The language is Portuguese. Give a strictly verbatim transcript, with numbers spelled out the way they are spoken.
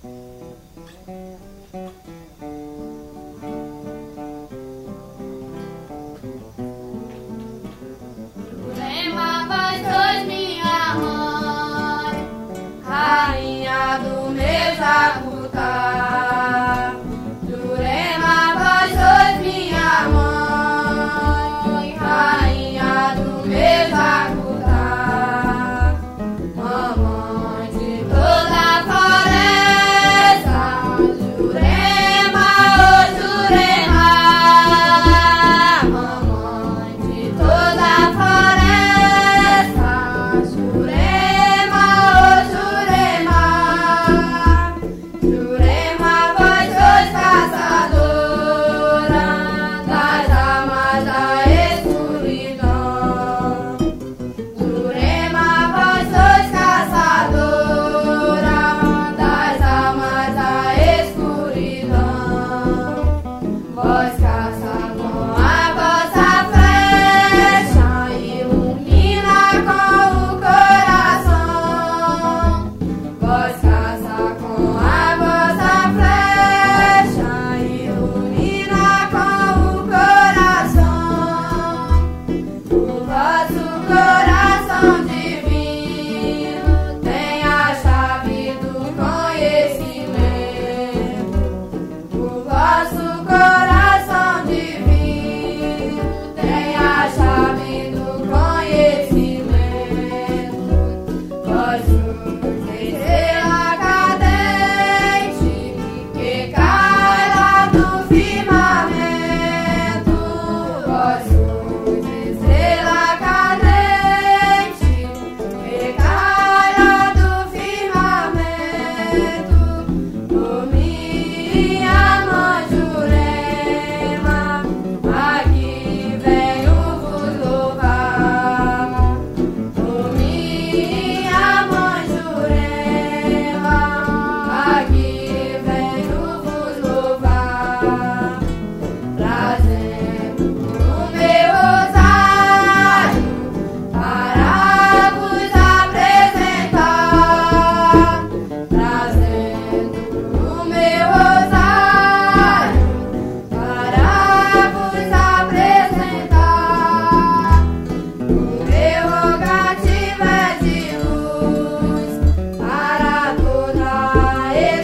Jurema, vós sois minha mãe, rainha do meu Jacuta. Jurema, vós sois minha mãe, rainha do meu Jacuta. Mamãe de toda a floresta, Jurema, oh Jurema. Mamãe de toda a floresta, Jurema, oh Jurema. Jurema, vós sois caçadora das almas da escuridão. Jurema, vós sois caçadora das almas da escuridão. Vós caça com a vossa flecha, ilumina com o coração. Vós caça com a vossa flecha, ilumina com o coração. O vosso coração divino tem a chave do conhecimento. O vosso coração divino tem a chave do conhecimento. Vós sois estrela cadente que cai lá do firmamento. Vós sois estrela cadente que cai lá do firmamento. Por minha mãe Jurema, aqui venho vos louvar. Por minha mãe Jurema, aqui venho vos louvar. Trazendo o meu rosário para vos apresentar. Trazendo o meu rosário para vos apresentar. O meu rogativo é de luz para toda a